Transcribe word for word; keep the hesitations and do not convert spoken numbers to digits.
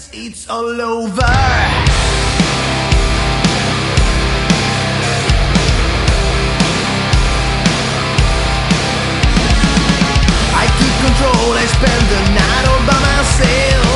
it's all over. I keep control, I spend the night all by myself.